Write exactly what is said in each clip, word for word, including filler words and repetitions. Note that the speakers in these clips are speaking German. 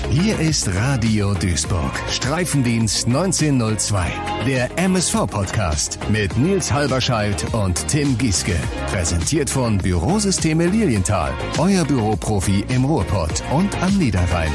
Hier ist Radio Duisburg, Streifendienst neunzehnhundertzwei, der M S V-Podcast mit Nils Halberscheidt und Tim Gieske. Präsentiert von Bürosysteme Lilienthal, euer Büroprofi im Ruhrpott und am Niederrhein.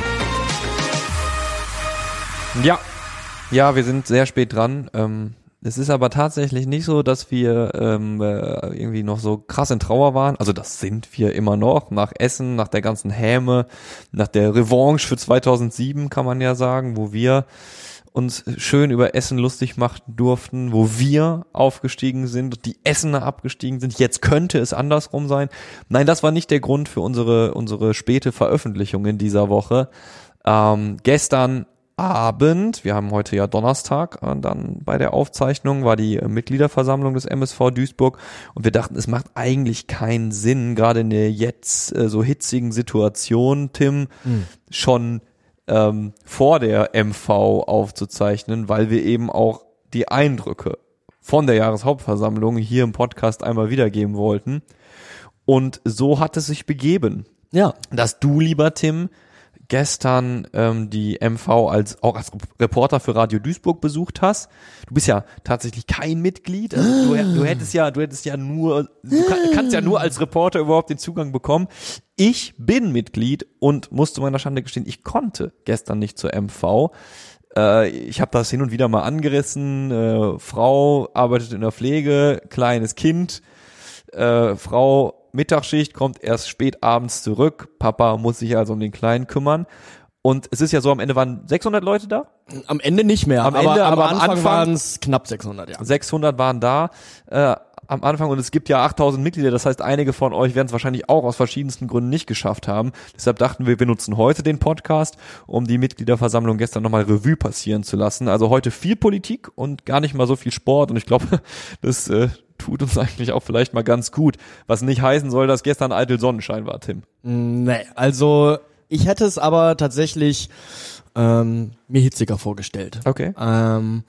Ja, ja, wir sind sehr spät dran. Ähm, es ist aber tatsächlich nicht so, dass wir ähm, äh, irgendwie noch so krass in Trauer waren. Also das sind wir immer noch, nach Essen, nach der ganzen Häme, nach der Revanche für zweitausendsieben, kann man ja sagen, wo wir uns schön über Essen lustig machen durften, wo wir aufgestiegen sind und die Essener abgestiegen sind. Jetzt könnte es andersrum sein. Nein, das war nicht der Grund für unsere unsere späte Veröffentlichung in dieser Woche. Ähm, gestern Abend, wir haben heute ja Donnerstag, und dann bei der Aufzeichnung war die Mitgliederversammlung des M S V Duisburg und wir dachten, es macht eigentlich keinen Sinn, gerade in der jetzt äh, so hitzigen Situation, Tim, mhm. schon ähm, vor der M V aufzuzeichnen, weil wir eben auch die Eindrücke von der Jahreshauptversammlung hier im Podcast einmal wiedergeben wollten. Und so hat es sich begeben, ja, dass du, lieber Tim, gestern ähm, die M V als auch als Reporter für Radio Duisburg besucht hast. Du bist ja tatsächlich kein Mitglied. Also du, du hättest ja, du hättest ja nur, du kann, kannst ja nur als Reporter überhaupt den Zugang bekommen. Ich bin Mitglied und musste meiner Schande gestehen, ich konnte gestern nicht zur M V. Äh, ich habe das hin und wieder mal angerissen. Äh, Frau arbeitet in der Pflege, kleines Kind, äh, Frau Mittagsschicht, kommt erst spät abends zurück. Papa muss sich also um den Kleinen kümmern. Und es ist ja so, am Ende waren sechshundert Leute da? Am Ende nicht mehr, am aber, Ende, aber am am Anfang, Anfang waren es knapp sechshundert, ja. sechshundert waren da äh, am Anfang und es gibt ja achttausend Mitglieder. Das heißt, einige von euch werden es wahrscheinlich auch aus verschiedensten Gründen nicht geschafft haben. Deshalb dachten wir, wir nutzen heute den Podcast, um die Mitgliederversammlung gestern nochmal Revue passieren zu lassen. Also heute viel Politik und gar nicht mal so viel Sport. Und ich glaube, das äh, tut uns eigentlich auch vielleicht mal ganz gut. Was nicht heißen soll, dass gestern eitel Sonnenschein war, Tim. Nee, also ich hätte es aber tatsächlich ähm, mir hitziger vorgestellt. Okay. Ähm,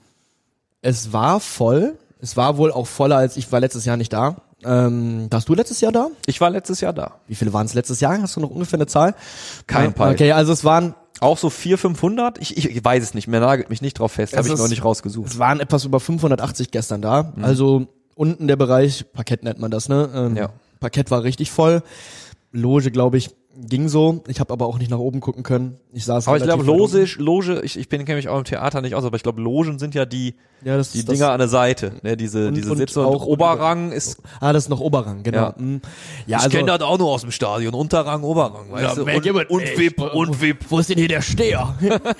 es war voll. Es war wohl auch voller, als ich war letztes Jahr nicht da. Ähm, warst du letztes Jahr da? Ich war letztes Jahr da. Wie viele waren es letztes Jahr? Hast du noch ungefähr eine Zahl? Kein Peil. Okay, also es waren auch so vierhundert, fünfhundert? Ich, ich, ich weiß es nicht mehr, nagelt mich nicht drauf fest, habe ich noch nicht rausgesucht. Es waren etwas über fünfhundertachtzig gestern da. Mhm. Also unten der Bereich, Parkett nennt man das, ne? Ähm, ja. Parkett war richtig voll. Loge, glaube ich, ging so. Ich habe aber auch nicht nach oben gucken können. Ich saß aber ich glaube, Loge, Loge, ich, ich kenne mich auch im Theater nicht aus, aber ich glaube, Logen sind ja die, ja, das die ist Dinger das an der Seite, ne, diese, und, diese und Sitze. auch und Oberrang ist. Ah, das ist noch Oberrang, genau. Ja, mhm. ja ich also, kenne das auch nur aus dem Stadion. Unterrang, Oberrang, weißt ja, du? Und, und ey, V I P, und V I P. Wo ist denn hier der Steher?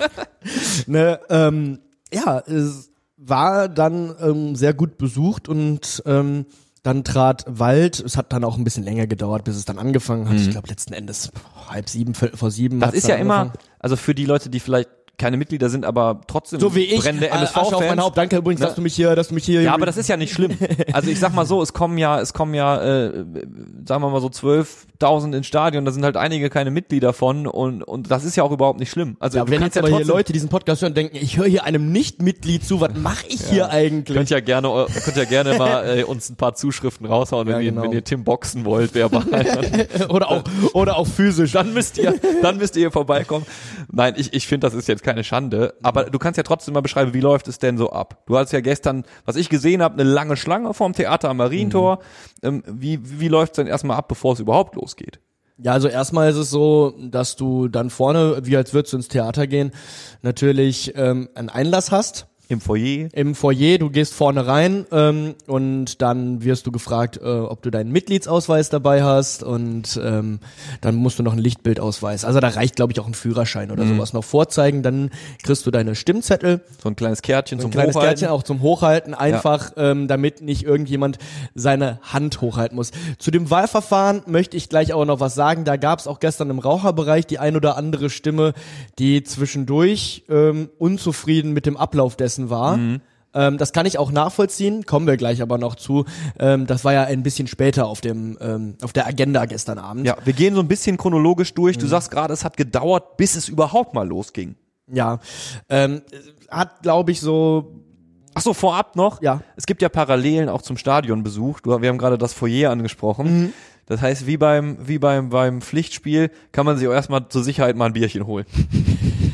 ne, ähm, ja, es war dann ähm, sehr gut besucht und ähm, dann trat Wald. Es hat dann auch ein bisschen länger gedauert, bis es dann angefangen hat. Mhm. Ich glaube, letzten Endes halb sieben, vor sieben. Das ist ja immer, also für die Leute, die vielleicht keine Mitglieder sind, aber trotzdem so wie ich, brennende M S V-Fans. Asche auf mein Haupt. Danke übrigens, ne? dass du mich hier, dass du mich hier. Ja, aber das ist ja nicht schlimm. Also ich sag mal so, es kommen ja, es kommen ja, äh, sagen wir mal so zwölftausend ins Stadion. Da sind halt einige keine Mitglieder von und und das ist ja auch überhaupt nicht schlimm. Also ja, wenn jetzt ja aber trotzdem, hier Leute diesen Podcast hören, denken, ich höre hier einem Nicht-Mitglied zu. Was mache ich ja. hier eigentlich? Könnt ja gerne, könnt ja gerne mal äh, uns ein paar Zuschriften raushauen, wenn, ja, genau. ihr, wenn ihr Tim boxen wollt, wer bei oder auch oder auch physisch. Dann müsst ihr, dann müsst ihr vorbeikommen. Nein, ich ich finde, das ist jetzt keine Schande. Aber du kannst ja trotzdem mal beschreiben, wie läuft es denn so ab? Du hast ja gestern, was ich gesehen habe, eine lange Schlange vorm Theater am Marientor. Mhm. Ähm, wie wie läuft es denn erstmal ab, bevor es überhaupt losgeht? Ja, also erstmal ist es so, dass du dann vorne, wie als würdest du ins Theater gehen, natürlich ähm, einen Einlass hast. Im Foyer? Im Foyer, du gehst vorne rein ähm, und dann wirst du gefragt, äh, ob du deinen Mitgliedsausweis dabei hast und ähm, dann musst du noch einen Lichtbildausweis. Also da reicht, glaube ich, auch ein Führerschein oder mhm. sowas noch vorzeigen. Dann kriegst du deine Stimmzettel. So ein kleines Kärtchen so zum Hochhalten. Ein kleines Hochhalten. Kärtchen auch zum Hochhalten, einfach ja. ähm, damit nicht irgendjemand seine Hand hochhalten muss. Zu dem Wahlverfahren möchte ich gleich auch noch was sagen. Da gab es auch gestern im Raucherbereich die ein oder andere Stimme, die zwischendurch ähm, unzufrieden mit dem Ablauf dessen war. Mhm. Ähm, das kann ich auch nachvollziehen, kommen wir gleich aber noch zu. Ähm, das war ja ein bisschen später auf dem ähm, auf der Agenda gestern Abend. Ja, wir gehen so ein bisschen chronologisch durch. Du mhm. sagst gerade, es hat gedauert, bis es überhaupt mal losging. Ja, ähm, hat, glaube ich, so... Ach so, vorab noch. Ja. Es gibt ja Parallelen auch zum Stadionbesuch. Du, wir haben gerade das Foyer angesprochen. Mhm. Das heißt, wie beim wie beim beim Pflichtspiel kann man sich auch erstmal zur Sicherheit mal ein Bierchen holen.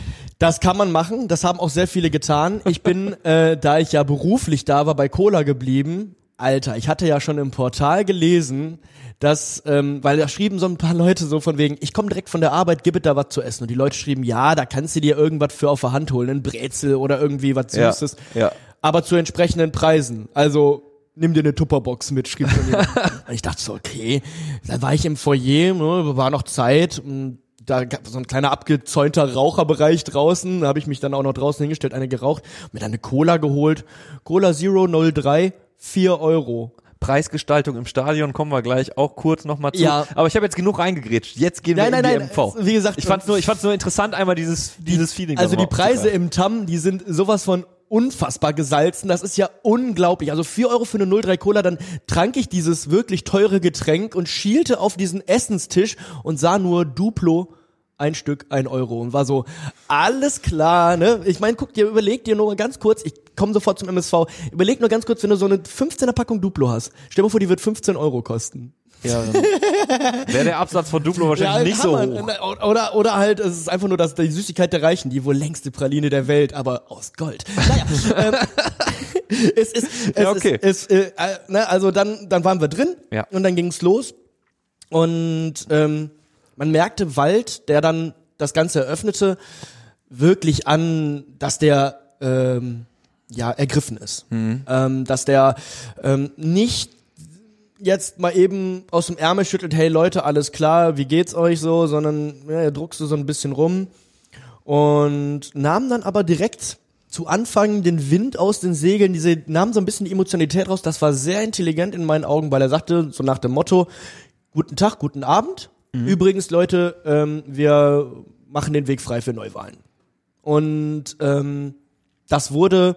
Das kann man machen, das haben auch sehr viele getan. Ich bin, äh, da ich ja beruflich da war, bei Cola geblieben. Alter, ich hatte ja schon im Portal gelesen, dass, ähm, weil da schrieben so ein paar Leute so von wegen, ich komme direkt von der Arbeit, gib it da was zu essen. Und die Leute schrieben, ja, da kannst du dir irgendwas für auf der Hand holen, ein Brezel oder irgendwie was Süßes. Ja, ja. Aber zu entsprechenden Preisen. Also nimm dir eine Tupperbox mit, schrieb von jemand. Und ich dachte so, okay. Dann war ich im Foyer, ne, war noch Zeit. Und da gab es so ein kleiner abgezäunter Raucherbereich draußen. Da habe ich mich dann auch noch draußen hingestellt, eine geraucht, mir dann eine Cola geholt. Cola Zero null drei, vier Euro. Preisgestaltung im Stadion kommen wir gleich auch kurz nochmal zu. Ja. Aber ich habe jetzt genug reingegrätscht. Jetzt gehen wir Nein, in nein, die nein, M V. wie gesagt, ich fand's nur, ich fand's nur interessant, einmal dieses, dieses Feeling. Also die nochmal Preise aufzugreifen. im T A M, die sind sowas von unfassbar gesalzen. Das ist ja unglaublich. Also vier Euro für eine null drei Cola, dann trank ich dieses wirklich teure Getränk und schielte auf diesen Essenstisch und sah nur Duplo, ein Stück, ein Euro. Und war so, alles klar, ne? Ich meine, guck dir, überleg dir nur mal ganz kurz, ich komme sofort zum M S V, überleg nur ganz kurz, wenn du so eine fünfzehner Packung Duplo hast. Stell dir mal vor, die wird fünfzehn Euro kosten. Ja, wäre der Absatz von Duplo wahrscheinlich Ja, nicht so Hammer. hoch. Oder, oder halt, es ist einfach nur das, die Süßigkeit der Reichen, die wohl längste Praline der Welt, aber aus Gold. Naja, ähm, es ist, es Ja, okay. ist, es, äh, ne, also dann, dann waren wir drin Ja. und dann ging's los und ähm, man merkte Wald, der dann das Ganze eröffnete, wirklich an, dass der ähm, ja ergriffen ist, Mhm. ähm, dass der ähm, nicht jetzt mal eben aus dem Ärmel schüttelt, hey Leute, alles klar, wie geht's euch so, sondern ja, er druckste so ein bisschen rum und nahm dann aber direkt zu Anfang den Wind aus den Segeln, diese nahm so ein bisschen die Emotionalität raus, das war sehr intelligent in meinen Augen, weil er sagte, so nach dem Motto, guten Tag, guten Abend, mhm. übrigens Leute, ähm, wir machen den Weg frei für Neuwahlen. Und ähm, das wurde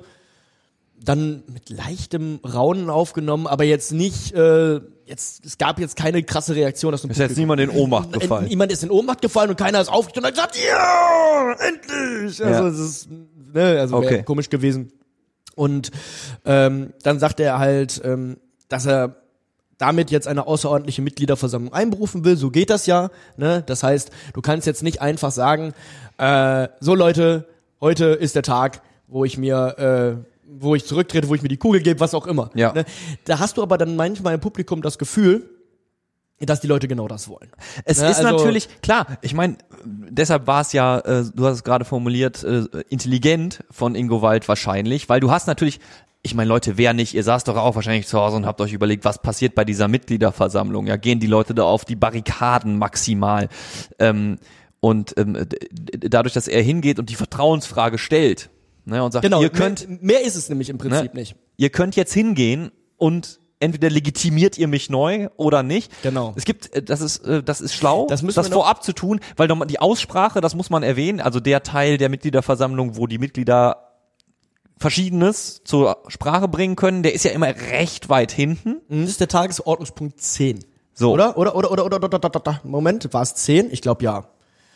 dann mit leichtem Raunen aufgenommen, aber jetzt nicht, äh, jetzt, es gab jetzt keine krasse Reaktion. Aus dem Ist jetzt niemand in Ohnmacht gefallen. Niemand ist in Ohnmacht gefallen und keiner ist aufgestanden und hat gesagt, ja, endlich! Ja. Also, es ist, ne, also wäre Okay. komisch gewesen. Und ähm, dann sagte er halt, ähm, dass er damit jetzt eine außerordentliche Mitgliederversammlung einberufen will. So geht das ja. Ne? Das heißt, du kannst jetzt nicht einfach sagen, äh, so Leute, heute ist der Tag, wo ich mir, äh, wo ich zurücktrete, wo ich mir die Kugel gebe, was auch immer. Ja. Ne? Da hast du aber dann manchmal im Publikum das Gefühl, dass die Leute genau das wollen. Es Ne, ist also- natürlich, klar, ich meine, deshalb war es ja, äh, du hast es gerade formuliert, äh, intelligent von Ingo Wald wahrscheinlich, weil du hast natürlich, ich meine, Leute, wer nicht, ihr saßt doch auch wahrscheinlich zu Hause und habt euch überlegt, was passiert bei dieser Mitgliederversammlung, ja, gehen die Leute da auf die Barrikaden maximal, ähm, und ähm, d- d- dadurch, dass er hingeht und die Vertrauensfrage stellt, ne, und sagt, Genau, ihr könnt, mehr, mehr ist es nämlich im Prinzip ne, nicht. ihr könnt jetzt hingehen und entweder legitimiert ihr mich neu oder nicht. Genau. Es gibt, äh, das ist, äh, das ist schlau, Das müssen das wir noch- vorab zu tun, weil doch mal die Aussprache, das muss man erwähnen, also der Teil der Mitgliederversammlung, wo die Mitglieder Verschiedenes zur Sprache bringen können, der ist ja immer recht weit hinten. Das ist der Tagesordnungspunkt zehn. So. Oder? Oder, oder, oder, oder, oder, oder, oder, oder. Moment, war es zehn? Ich glaube ja.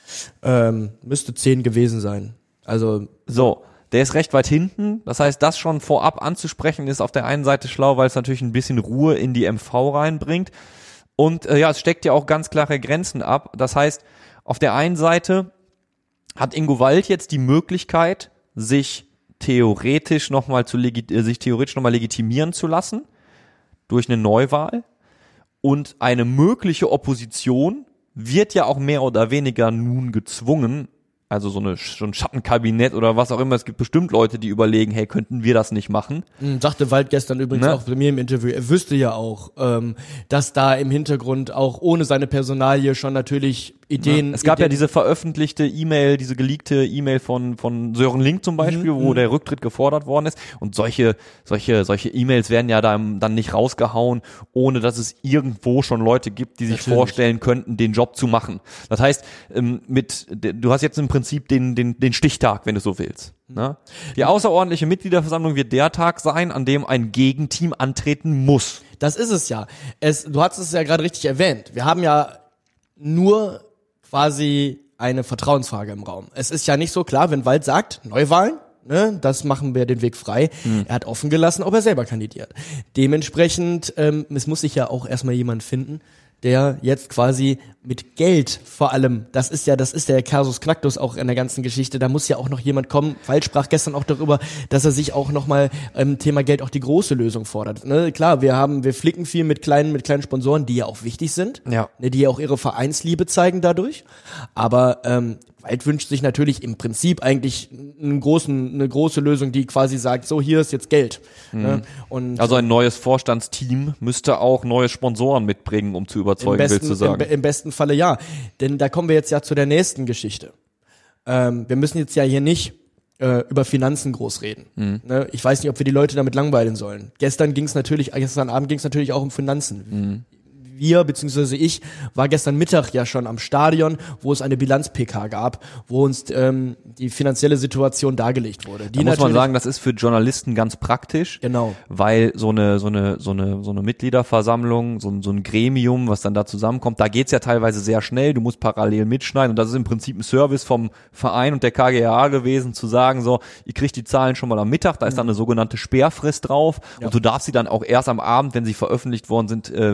Ähm, müsste zehn gewesen sein. Also, So, der ist recht weit hinten. Das heißt, das schon vorab anzusprechen, ist auf der einen Seite schlau, weil es natürlich ein bisschen Ruhe in die M V reinbringt. Und äh, ja, es steckt ja auch ganz klare Grenzen ab. Das heißt, auf der einen Seite hat Ingo Wald jetzt die Möglichkeit, sich theoretisch nochmal zu legit- äh, sich theoretisch nochmal legitimieren zu lassen durch eine Neuwahl. Und eine mögliche Opposition wird ja auch mehr oder weniger nun gezwungen, also so, eine, so ein Schattenkabinett oder was auch immer. Es gibt bestimmt Leute, die überlegen, hey, könnten wir das nicht machen? mh, sagte Wald gestern übrigens Ne? auch bei mir im Interview, er wüsste ja auch, ähm, dass da im Hintergrund auch ohne seine Personalie schon natürlich Ideen... Es gab Ideen, ja diese veröffentlichte E-Mail, diese geleakte E-Mail von von Sören Link zum Beispiel, Mhm, wo der Rücktritt gefordert worden ist. Und solche solche solche E-Mails werden ja dann dann nicht rausgehauen, ohne dass es irgendwo schon Leute gibt, die sich Natürlich. vorstellen könnten, den Job zu machen. Das heißt, ähm, mit du hast jetzt im Prinzip den den den Stichtag, wenn du so willst. Ne? Die außerordentliche Mitgliederversammlung wird der Tag sein, an dem ein Gegenteam antreten muss. Das ist es ja. Es, du hast es ja gerade richtig erwähnt. Wir haben ja nur quasi eine Vertrauensfrage im Raum. Es ist ja nicht so klar, wenn Wald sagt, Neuwahlen, ne, das machen wir den Weg frei. Hm. Er hat offen gelassen, ob er selber kandidiert. Dementsprechend, ähm, es muss sich ja auch erstmal jemand finden, der jetzt quasi mit Geld vor allem, das ist ja, das ist der Casus Knacktus auch in der ganzen Geschichte, da muss ja auch noch jemand kommen, Wald sprach gestern auch darüber, dass er sich auch nochmal im Thema Geld auch die große Lösung fordert. Ne, klar, wir haben, wir flicken viel mit kleinen, mit kleinen Sponsoren, die ja auch wichtig sind, ja. ne, die ja auch ihre Vereinsliebe zeigen dadurch, aber ähm, Wald wünscht sich natürlich im Prinzip eigentlich einen großen, eine große Lösung, die quasi sagt, so, hier ist jetzt Geld. Mhm. Ne? Und also ein neues Vorstandsteam müsste auch neue Sponsoren mitbringen, um zu überzeugen, Im besten, willst du sagen. Im, Im besten Falle ja. Denn da kommen wir jetzt ja zu der nächsten Geschichte. Ähm, wir müssen jetzt ja hier nicht äh, über Finanzen groß reden. Mhm. Ne? Ich weiß nicht, ob wir die Leute damit langweilen sollen. Gestern ging es natürlich, gestern Abend ging es natürlich auch um Finanzen. Mhm. Wir, beziehungsweise ich, war gestern Mittag ja schon am Stadion, wo es eine Bilanz-P K gab, wo uns ähm, die finanzielle Situation dargelegt wurde. Die Da muss man sagen, das ist für Journalisten ganz praktisch, genau, weil so eine so eine so eine so eine Mitgliederversammlung, so ein so ein Gremium, was dann da zusammenkommt, da geht's ja teilweise sehr schnell. Du musst parallel mitschneiden und das ist im Prinzip ein Service vom Verein und der K G A gewesen, zu sagen so, ihr kriegt die Zahlen schon mal am Mittag, da ist dann eine sogenannte Sperrfrist drauf Ja. und du darfst sie dann auch erst am Abend, wenn sie veröffentlicht worden sind, äh,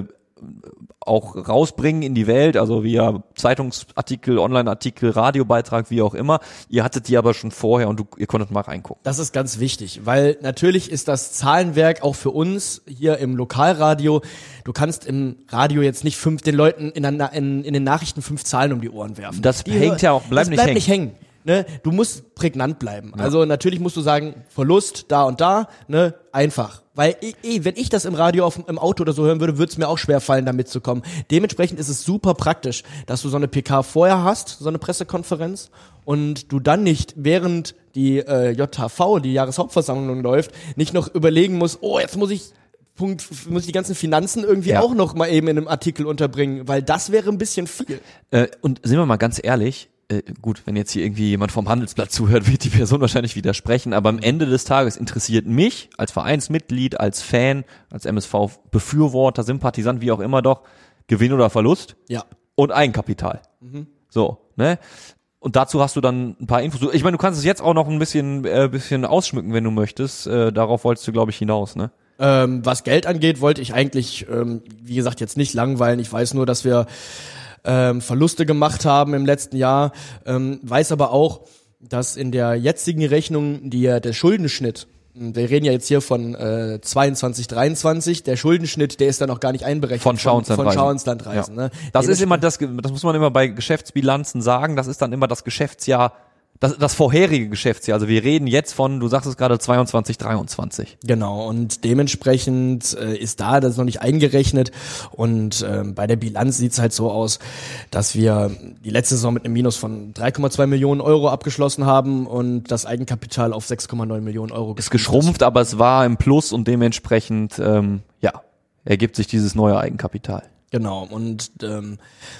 auch rausbringen in die Welt, also via Zeitungsartikel, Online-Artikel, Radiobeitrag, wie auch immer. Ihr hattet die aber schon vorher und du, ihr konntet mal reingucken. Das ist ganz wichtig, weil natürlich ist das Zahlenwerk auch für uns hier im Lokalradio. Du kannst im Radio jetzt nicht fünf den Leuten in, der, in, in den Nachrichten fünf Zahlen um die Ohren werfen. Das die hängt ja auch, bleibt das nicht bleibt hängen. nicht hängen. Ne? Du musst prägnant bleiben. Ja. Also natürlich musst du sagen, Verlust da und da, ne, einfach. Weil eh, eh, wenn ich das im Radio auf, im Auto oder so hören würde, würde es mir auch schwer fallen, da mitzukommen. Dementsprechend ist es super praktisch, dass du so eine P K vorher hast, so eine Pressekonferenz, und du dann nicht, während die äh, J H V, die Jahreshauptversammlung läuft, nicht noch überlegen musst, oh, jetzt muss ich Punkt, muss ich die ganzen Finanzen irgendwie Ja. auch noch mal eben in einem Artikel unterbringen, weil das wäre ein bisschen viel. Äh, und sind wir mal ganz ehrlich, äh, gut, wenn jetzt hier irgendwie jemand vom Handelsblatt zuhört, wird die Person wahrscheinlich widersprechen, aber am Ende des Tages interessiert mich als Vereinsmitglied, als Fan, als M S V-Befürworter, Sympathisant, wie auch immer doch, Gewinn oder Verlust Ja. und Eigenkapital. Mhm. So, ne? Und dazu hast du dann ein paar Infos. Ich meine, du kannst es jetzt auch noch ein bisschen, äh, bisschen ausschmücken, wenn du möchtest. Äh, darauf wolltest du, glaube ich, hinaus, ne? Ähm, was Geld angeht, wollte ich eigentlich, ähm, wie gesagt, jetzt nicht langweilen. Ich weiß nur, dass wir ähm, Verluste gemacht haben im letzten Jahr. Ähm, weiß aber auch, dass in der jetzigen Rechnung die, der Schuldenschnitt, wir reden ja jetzt hier von äh, zweiundzwanzig, dreiundzwanzig, der Schuldenschnitt, der ist dann noch gar nicht einberechnet. Von Schauenslandreisen. Von Schauenslandreisen, Ja. ne? Das ist immer das, das muss man immer bei Geschäftsbilanzen sagen, das ist dann immer das Geschäftsjahr, das, das vorherige Geschäftsjahr. Also wir reden jetzt von, du sagst es gerade, zweiundzwanzig, dreiundzwanzig. Genau, und dementsprechend äh, ist da das noch nicht eingerechnet, und ähm, bei der Bilanz sieht's halt so aus, dass wir die letzte Saison mit einem Minus von drei Komma zwei Millionen Euro abgeschlossen haben und das Eigenkapital auf sechs Komma neun Millionen Euro Ist geschrumpft, aber es war im Plus und dementsprechend, ähm, ja, ergibt sich dieses neue Eigenkapital. Genau, und ähm,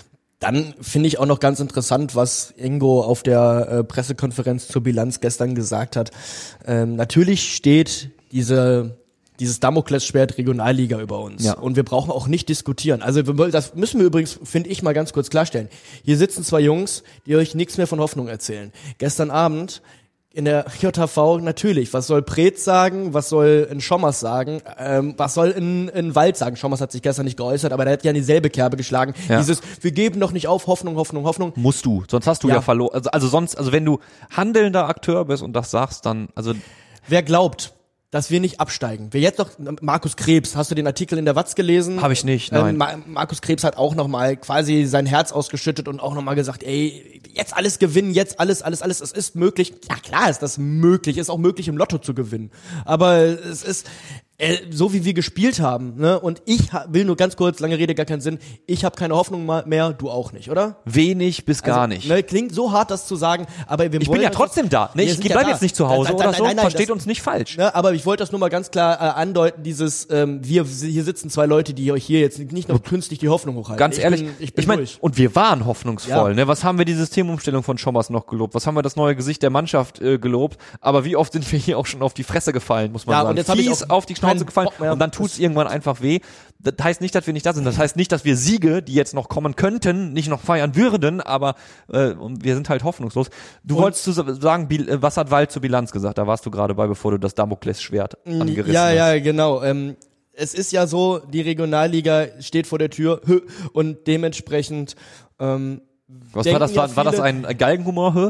dann finde ich auch noch ganz interessant, was Ingo auf der äh, Pressekonferenz zur Bilanz gestern gesagt hat. Ähm, natürlich steht diese dieses Damoklesschwert Regionalliga über uns. Ja. Und wir brauchen auch nicht diskutieren. Also wir, das müssen wir übrigens, finde ich, mal ganz kurz klarstellen. Hier sitzen zwei Jungs, die euch nichts mehr von Hoffnung erzählen. Gestern Abend in der J H V natürlich. Was soll Preetz sagen? Was soll ein Schommers sagen? Ähm, was soll ein, ein Wald sagen? Schommers hat sich gestern nicht geäußert, aber der hat ja in dieselbe Kerbe geschlagen. Ja. Dieses, wir geben noch nicht auf, Hoffnung, Hoffnung, Hoffnung. Musst du, sonst hast du ja, Ja. verloren. Also, also sonst, also wenn du handelnder Akteur bist und das sagst, dann, also Wer glaubt, dass wir nicht absteigen? Wer jetzt noch, Markus Krebs, hast du den Artikel in der Watz gelesen? Habe ich nicht, nein. Ähm, Ma- Markus Krebs hat auch nochmal quasi sein Herz ausgeschüttet und auch nochmal gesagt, ey, jetzt alles gewinnen, jetzt alles, alles, alles, es ist möglich. Ja klar ist das möglich, ist auch möglich im Lotto zu gewinnen. Aber es ist, äh, so wie wir gespielt haben, ne? Und ich ha- will nur ganz kurz, lange Rede, gar keinen Sinn, ich habe keine Hoffnung ma- mehr, du auch nicht, oder? wenig bis gar Also, nicht. Ne, klingt so hart, das zu sagen, aber wir Ich wollen bin ja das- trotzdem da. Ne? Wir Ich sind ja bleib da. jetzt nicht zu Hause Nein, oder nein, so. nein, nein, Versteht das- uns nicht falsch. Ne, aber ich wollte das nur mal ganz klar äh, andeuten, dieses, ähm, wir, hier sitzen zwei Leute, die euch hier jetzt nicht noch künstlich die Hoffnung hochhalten. Ganz ich ehrlich, bin, ich bin meine, durch. und wir waren hoffnungsvoll. Ja. Ne? Was haben wir die Systemumstellung von Schommers noch gelobt? Was haben wir das neue Gesicht der Mannschaft äh, gelobt? Aber wie oft sind wir hier auch schon auf die Fresse gefallen, muss man Ja, sagen. und jetzt hab ich Fies auch auf die Schnauze keinen gefallen Bock mehr. und dann tut's irgendwann einfach weh. Das heißt nicht, dass wir nicht da sind. Das heißt nicht, dass wir Siege, die jetzt noch kommen könnten, nicht noch feiern würden, aber äh, und wir sind halt hoffnungslos. Du Und- wolltest zu sagen, Bil- äh, was hat Wald zur Bilanz gesagt? Da warst du gerade bei, bevor du das Damoklesschwert angerissen Ja, hast. ja, genau. Ähm, es ist ja so, die Regionalliga steht vor der Tür und dementsprechend ähm, Was war das? ja War, war das ein Galgenhumor?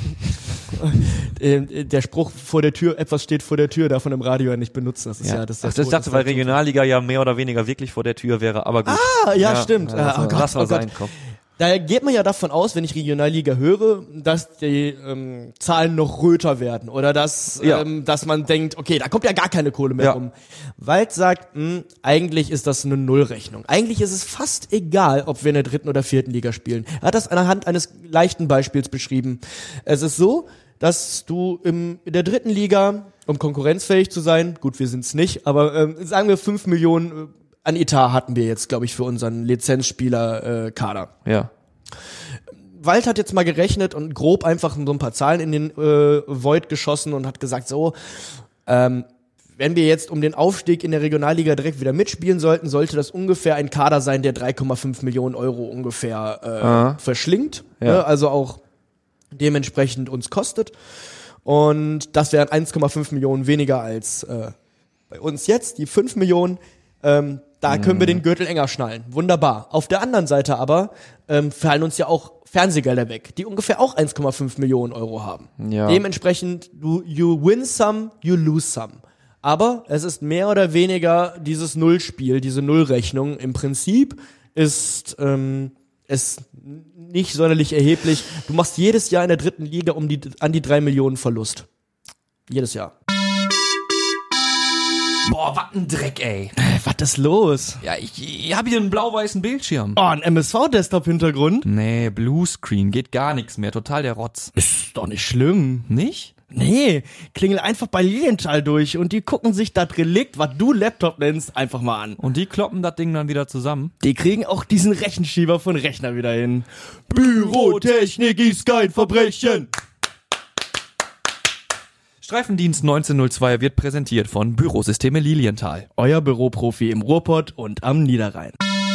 Der Spruch vor der Tür, etwas steht vor der Tür, darf man im Radio ja nicht benutzen. Das ist ja, ja das. Ach, ich dachte, weil Regionalliga ja mehr oder weniger wirklich vor der Tür wäre, aber gut. Ah, ja, ja stimmt. Ja, oh Gott, Gott, war oh Gott. Da geht man ja davon aus, wenn ich Regionalliga höre, dass die ähm, Zahlen noch röter werden oder dass, ja. ähm, dass man denkt, okay, da kommt ja gar keine Kohle mehr ja. rum. Wald sagt, mh, eigentlich ist das eine Nullrechnung. Eigentlich ist es fast egal, ob wir in der dritten oder vierten Liga spielen. Er hat das anhand eines leichten Beispiels beschrieben. Es ist so, dass du im, in der dritten Liga, um konkurrenzfähig zu sein, gut, wir sind's nicht, aber ähm, sagen wir fünf Millionen äh, an Etat hatten wir jetzt, glaube ich, für unseren Lizenzspieler-Kader. Äh, ja. Wald hat jetzt mal gerechnet und grob einfach so ein paar Zahlen in den äh, Void geschossen und hat gesagt, so, ähm, wenn wir jetzt um den Aufstieg in der Regionalliga direkt wieder mitspielen sollten, sollte das ungefähr ein Kader sein, der drei Komma fünf Millionen Euro ungefähr äh, Aha. verschlingt. Ja. Ne? Also auch dementsprechend uns kostet. Und das wären eins Komma fünf Millionen weniger als äh, bei uns jetzt, die fünf Millionen. Ähm, da können wir den Gürtel enger schnallen. Wunderbar. Auf der anderen Seite aber ähm, fallen uns ja auch Fernsehgelder weg, die ungefähr auch eins Komma fünf Millionen Euro haben. Ja. Dementsprechend, du, you win some, you lose some. Aber es ist mehr oder weniger dieses Nullspiel, diese Nullrechnung. Im Prinzip ist ähm, es nicht sonderlich erheblich. Du machst jedes Jahr in der dritten Liga um die an die drei Millionen Verlust. Jedes Jahr. Boah, was ein Dreck, ey. Äh, was ist los? Ja, ich, ich habe hier einen blau-weißen Bildschirm. Oh, ein M S V-Desktop-Hintergrund? Nee, Bluescreen, geht gar nichts mehr, total der Rotz. Ist doch nicht schlimm. Nicht? Nee, klingel einfach bei Lilienthal durch und die gucken sich das Relikt, was du Laptop nennst, einfach mal an. Und die kloppen das Ding dann wieder zusammen? Die kriegen auch diesen Rechenschieber von Rechner wieder hin. Bürotechnik ist kein Verbrechen. Streifendienst neunzehnhundertzwei wird präsentiert von Bürosysteme Lilienthal. Euer Büroprofi im Ruhrpott und am Niederrhein.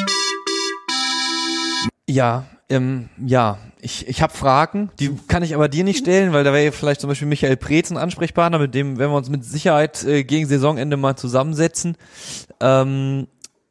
Ja, ähm, ja, ich, ich habe Fragen, die kann ich aber dir nicht stellen, weil da wäre vielleicht zum Beispiel Michael Preetz ein Ansprechpartner, mit dem werden wir uns mit Sicherheit äh, gegen Saisonende mal zusammensetzen. Ähm,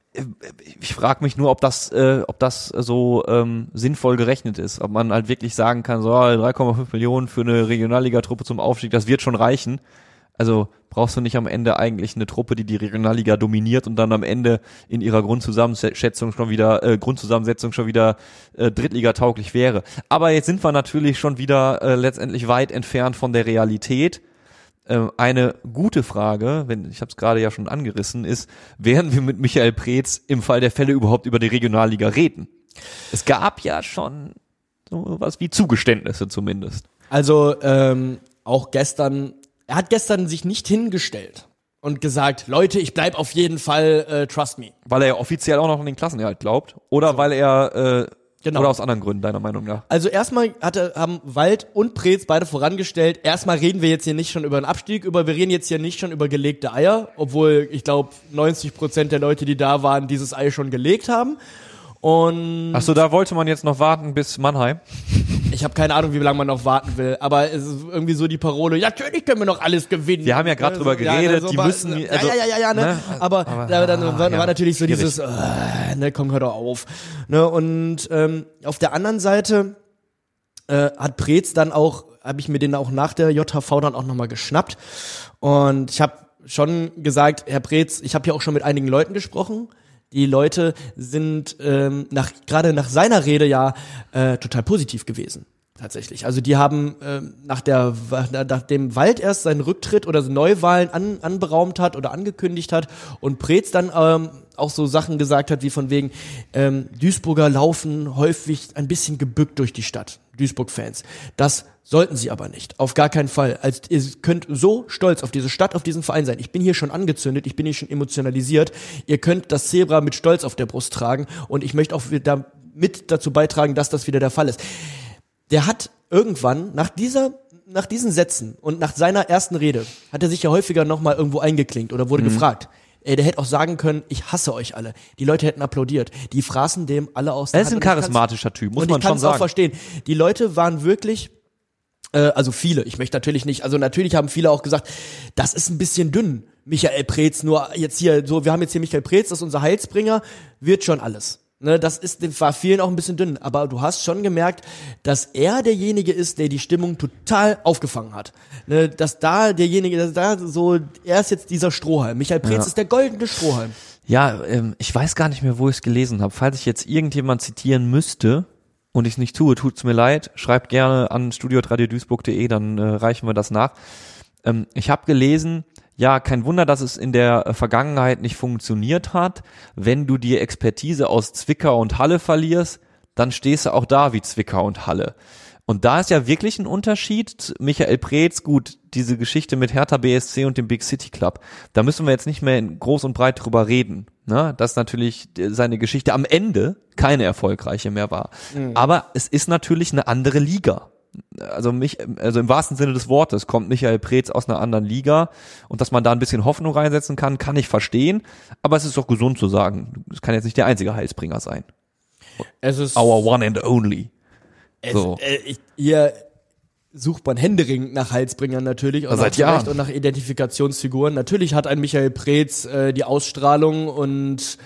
ich frage mich nur, ob das, äh, ob das so ähm, sinnvoll gerechnet ist, ob man halt wirklich sagen kann, so drei Komma fünf Millionen für eine Regionalliga-Truppe zum Aufstieg, das wird schon reichen. Also brauchst du nicht am Ende eigentlich eine Truppe, die die Regionalliga dominiert und dann am Ende in ihrer Grundzusammensetzung schon wieder äh, Grundzusammensetzung schon wieder äh, Drittliga-tauglich wäre. Aber jetzt sind wir natürlich schon wieder äh, letztendlich weit entfernt von der Realität. Äh, eine gute Frage, wenn ich habe es gerade ja schon angerissen, ist, werden wir mit Michael Preetz im Fall der Fälle überhaupt über die Regionalliga reden? Es gab ja schon so was wie Zugeständnisse zumindest. Also ähm, auch gestern. Er hat gestern sich nicht hingestellt und gesagt, Leute, ich bleib auf jeden Fall, äh, trust me. Weil er ja offiziell auch noch an den Klassenerhalt glaubt? Oder so. Weil er, äh, genau. Oder aus anderen Gründen, deiner Meinung nach? Also erstmal hatte, haben Wald und Preetz beide vorangestellt, erstmal reden wir jetzt hier nicht schon über einen Abstieg, über, wir reden jetzt hier nicht schon über gelegte Eier, obwohl ich glaube neunzig Prozent der Leute, die da waren, dieses Ei schon gelegt haben. Und Ach so, da wollte man jetzt noch warten bis Mannheim? Ich habe keine Ahnung, wie lange man noch warten will, aber es ist irgendwie so die Parole, ja, natürlich können wir noch alles gewinnen. Wir haben ja gerade drüber geredet, ja, so die war, müssen... Ja, also, ja, ja, ja, ja, ne? ne? Aber, aber da, dann ah, war, ja, war natürlich so schwierig. dieses, äh, ne, komm, hör doch auf. Ne? Und ähm, auf der anderen Seite äh, hat Preetz dann auch, habe ich mir den auch nach der J H V dann auch nochmal geschnappt und ich habe schon gesagt, Herr Preetz, ich habe hier auch schon mit einigen Leuten gesprochen. Die Leute sind ähm, nach gerade nach seiner Rede ja äh, total positiv gewesen. Tatsächlich. Also die haben ähm, nach der nachdem Wald erst seinen Rücktritt oder Neuwahlen an, anberaumt hat oder angekündigt hat und Preetz dann ähm, auch so Sachen gesagt hat wie von wegen ähm, Duisburger laufen häufig ein bisschen gebückt durch die Stadt. Duisburg-Fans. Das sollten sie aber nicht. Auf gar keinen Fall. Also ihr könnt so stolz auf diese Stadt, auf diesen Verein sein. Ich bin hier schon angezündet, ich bin hier schon emotionalisiert. Ihr könnt das Zebra mit Stolz auf der Brust tragen und ich möchte auch da mit dazu beitragen, dass das wieder der Fall ist. Der hat irgendwann nach dieser, nach diesen Sätzen und nach seiner ersten Rede hat er sich ja häufiger nochmal irgendwo eingeklinkt oder wurde mhm. gefragt. Ey, der hätte auch sagen können, ich hasse euch alle. Die Leute hätten applaudiert. Die fraßen dem alle aus der Hand. Er ist ein charismatischer Typ, muss man schon sagen. Und ich kann es auch verstehen. Die Leute waren wirklich, äh, also viele, ich möchte natürlich nicht, also natürlich haben viele auch gesagt, das ist ein bisschen dünn Michael Preetz nur jetzt hier, so, wir haben jetzt hier Michael Preetz, das ist unser Heilsbringer, wird schon alles. Ne, das ist, war vielen auch ein bisschen dünn, aber du hast schon gemerkt, dass er derjenige ist, der die Stimmung total aufgefangen hat. Ne, dass da derjenige, dass da so, er ist jetzt dieser Strohhalm. Michael Preetz Ja. ist der goldene Strohhalm. Ja, ähm, ich weiß gar nicht mehr, wo ich es gelesen habe. Falls ich jetzt irgendjemand zitieren müsste und ich es nicht tue, tut's mir leid. Schreibt gerne an studio punkt radio duisburg punkt de, dann äh, reichen wir das nach. Ähm, ich habe gelesen, ja, kein Wunder, dass es in der Vergangenheit nicht funktioniert hat. Wenn du die Expertise aus Zwickau und Halle verlierst, dann stehst du auch da wie Zwickau und Halle. Und da ist ja wirklich ein Unterschied. Michael Preetz, gut, diese Geschichte mit Hertha B S C und dem Big City Club, da müssen wir jetzt nicht mehr in groß und breit drüber reden, ne? Dass natürlich seine Geschichte am Ende keine erfolgreiche mehr war. Mhm. Aber es ist natürlich eine andere Liga. Also mich, also im wahrsten Sinne des Wortes kommt Michael Preetz aus einer anderen Liga und dass man da ein bisschen Hoffnung reinsetzen kann, kann ich verstehen, aber es ist doch gesund zu sagen, es kann jetzt nicht der einzige Heilsbringer sein. Es ist Our one and only. es, So. äh, ich, hier sucht man händeringend nach Heilsbringern natürlich und, Seit nach, Jahren. und nach Identifikationsfiguren. Natürlich hat ein Michael Preetz äh, die Ausstrahlung und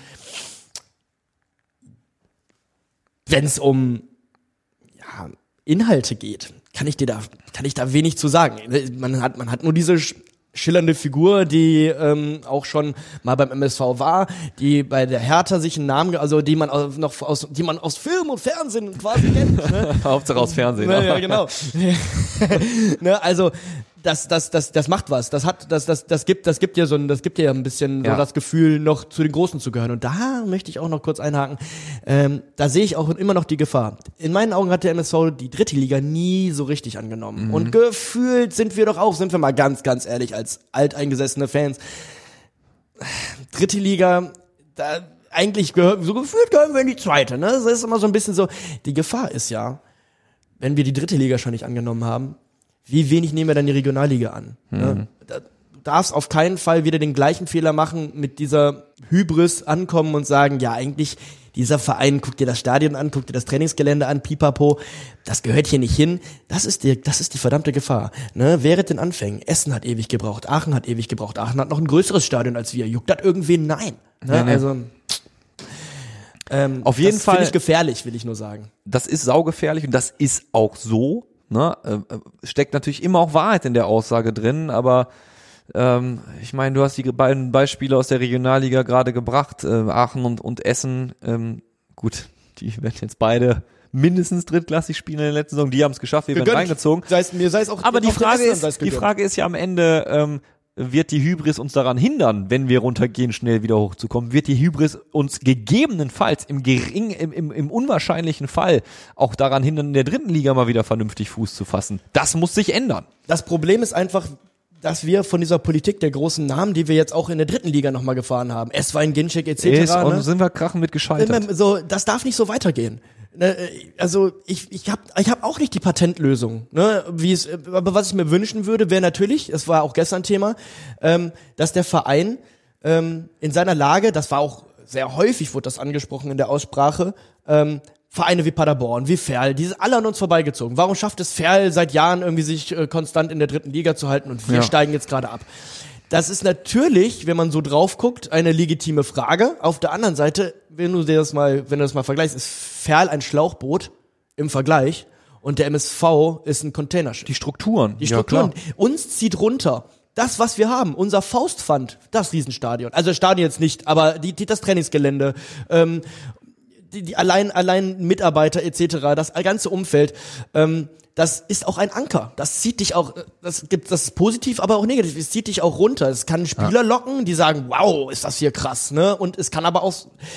wenn es um ja, Inhalte geht, kann ich dir da, kann ich da wenig zu sagen. Man hat, man hat nur diese sch- schillernde Figur, die ähm, auch schon mal beim M S V war, die bei der Hertha sich einen Namen, ge- also die man au- noch aus, die man aus Film und Fernsehen quasi kennt. Ne? Hauptsache aus Fernsehen. Ja, ja, genau. Ne, also das, das, das, das macht was. Das hat, das, das, das gibt, das gibt dir so ein, das gibt dir ein bisschen Ja. so das Gefühl, noch zu den Großen zu gehören. Und da möchte ich auch noch kurz einhaken. Ähm, da sehe ich auch immer noch die Gefahr. In meinen Augen hat der M S V die dritte Liga nie so richtig angenommen. Mhm. Und gefühlt sind wir doch auch, sind wir mal ganz, ganz ehrlich, als alteingesessene Fans. Dritte Liga, da eigentlich gehört, so gefühlt gehören wir in die zweite, ne? Das ist immer so ein bisschen so. Die Gefahr ist ja, wenn wir die dritte Liga schon nicht angenommen haben, wie wenig nehmen wir dann die Regionalliga an? Mhm. Ne? Da, du darfst auf keinen Fall wieder den gleichen Fehler machen, mit dieser Hybris ankommen und sagen, ja, eigentlich, dieser Verein, guck dir das Stadion an, guck dir das Trainingsgelände an, pipapo, das gehört hier nicht hin. Das ist die, das ist die verdammte Gefahr. Ne? Während den Anfängen, Essen hat ewig gebraucht, Aachen hat ewig gebraucht, Aachen hat noch ein größeres Stadion als wir. Juckt das irgendwen? Nein. Ne? Nee, nee. Also, ähm, Auf jeden das Fall- finde ich gefährlich, will ich nur sagen. Das ist saugefährlich und das ist auch so. Ne? Äh, äh, steckt natürlich immer auch Wahrheit in der Aussage drin, aber ähm, ich meine, du hast die beiden Beispiele aus der Regionalliga gerade gebracht, äh, Aachen und, und Essen. Ähm, gut, die werden jetzt beide mindestens drittklassig spielen in der letzten Saison. Die haben es geschafft, wir werden Gegönnt. reingezogen. Sei es mir, sei es auch Aber die auch den Frage Essenern ist, sei es die gegönnt. Frage ist ja am Ende, ähm, wird die Hybris uns daran hindern, wenn wir runtergehen, schnell wieder hochzukommen? Wird die Hybris uns gegebenenfalls im gering, im, im, im unwahrscheinlichen Fall auch daran hindern, in der dritten Liga mal wieder vernünftig Fuß zu fassen? Das muss sich ändern. Das Problem ist einfach, dass wir von dieser Politik der großen Namen, die wir jetzt auch in der dritten Liga nochmal gefahren haben, Esswein, Ginczek et Ist, cetera. und Ne? sind wir krachen mit gescheitert. So, das darf nicht so weitergehen. Ne, Also ich ich habe ich hab auch nicht die Patentlösung. Ne? Wie es, aber was ich mir wünschen würde, wäre natürlich, das war auch gestern Thema, ähm, dass der Verein ähm, in seiner Lage, das war auch sehr häufig, wurde das angesprochen in der Aussprache, ähm, Vereine wie Paderborn, wie Ferl, die sind alle an uns vorbeigezogen. Warum schafft es Ferl seit Jahren irgendwie sich äh, konstant in der dritten Liga zu halten und wir Ja. steigen jetzt gerade ab? Das ist natürlich, wenn man so drauf guckt, eine legitime Frage. Auf der anderen Seite, wenn du dir das mal, wenn du das mal vergleichst, ist Ferl ein Schlauchboot im Vergleich und der M S V ist ein Containerschiff. Die Strukturen. Die Strukturen. Uns zieht runter. Das, was wir haben, unser Faustpfand, das Riesenstadion. Also das Stadion jetzt nicht, aber die, die, das Trainingsgelände, ähm, die, die allein, allein Mitarbeiter et cetera, das ganze Umfeld, ähm, das ist auch ein Anker. Das zieht dich auch, das gibt, das ist positiv, aber auch negativ. Es zieht dich auch runter. Es kann Spieler locken, die sagen, wow, ist das hier krass, ne? Und es kann aber auch,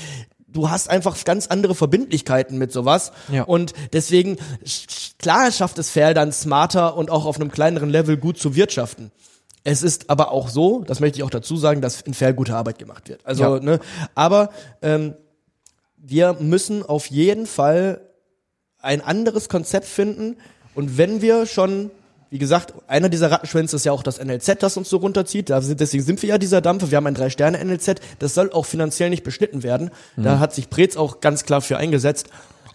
du hast einfach ganz andere Verbindlichkeiten mit sowas. Ja. Und deswegen, sch- klar schafft es Ferl dann smarter und auch auf einem kleineren Level gut zu wirtschaften. Es ist aber auch so, das möchte ich auch dazu sagen, dass in Ferl gute Arbeit gemacht wird. Also, Ja. ne, aber ähm, wir müssen auf jeden Fall ein anderes Konzept finden. Und wenn wir schon, wie gesagt, einer dieser Rattenschwänze ist ja auch das N L Z, das uns so runterzieht. Da sind, deswegen sind wir ja dieser Dampfer. Wir haben ein Drei-Sterne-N L Z. Das soll auch finanziell nicht beschnitten werden. Mhm. Da hat sich Preetz auch ganz klar für eingesetzt.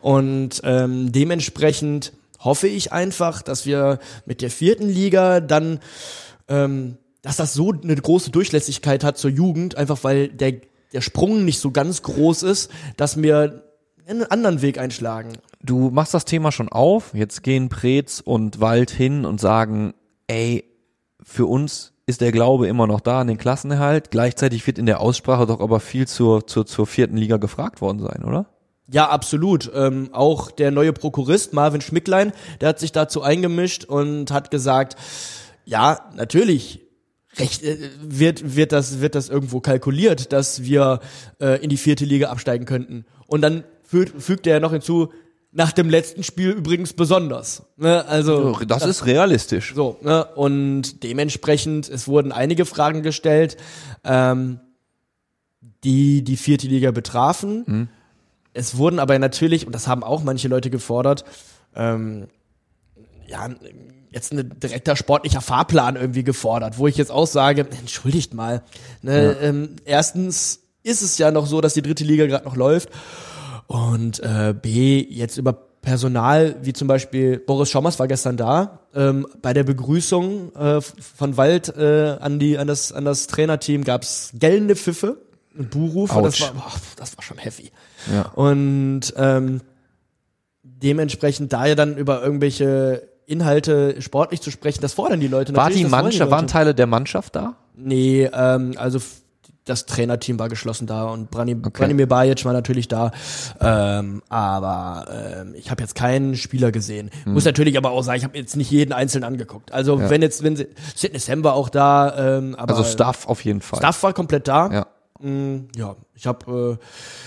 Und ähm, dementsprechend hoffe ich einfach, dass wir mit der vierten Liga dann ähm, dass das so eine große Durchlässigkeit hat zur Jugend, einfach weil der, der Sprung nicht so ganz groß ist, dass wir einen anderen Weg einschlagen. Du machst das Thema schon auf, jetzt gehen Preetz und Wald hin und sagen, ey, für uns ist der Glaube immer noch da an den Klassenerhalt, gleichzeitig wird in der Aussprache doch aber viel zur, zur, zur vierten Liga gefragt worden sein, oder? Ja, absolut. Ähm, auch der neue Prokurist Marvin Schmicklein, der hat sich dazu eingemischt und hat gesagt, ja, natürlich recht, äh, wird, wird das, wird das irgendwo kalkuliert, dass wir äh, in die vierte Liga absteigen könnten. Und dann fügt, fügt er ja noch hinzu, nach dem letzten Spiel übrigens besonders. Ne? Also das, das ist realistisch. So, ne? Und dementsprechend, es wurden einige Fragen gestellt, ähm, die die vierte Liga betrafen. Mhm. Es wurden aber natürlich, und das haben auch manche Leute gefordert, ähm, ja, jetzt ein direkter sportlicher Fahrplan irgendwie gefordert, wo ich jetzt auch sage, entschuldigt mal, ne, ja. ähm, erstens ist es ja noch so, dass die dritte Liga gerade noch läuft und äh, B, jetzt über Personal, wie zum Beispiel Boris Schommers war gestern da, ähm, bei der Begrüßung äh, von Wald äh, an die an das an das Trainerteam gab's gellende Pfiffe und Buhrufe, das war boah, das war schon heavy. Ja. Und ähm, dementsprechend da ja dann über irgendwelche Inhalte sportlich zu sprechen, das fordern die Leute natürlich. War die Mannschaft, die Leute. Waren Teile der Mannschaft da? Nee, ähm, also das Trainerteam war geschlossen da und Brani, okay. Branimir Bajic war natürlich da, ähm, aber ähm, ich habe jetzt keinen Spieler gesehen. Hm. Muss natürlich aber auch sagen, ich habe jetzt nicht jeden einzeln angeguckt. Also ja. wenn jetzt, wenn sie, Sidney Sam war auch da, ähm, aber also Staff auf jeden Fall. Staff war komplett da. Ja, mm, ja ich habe äh,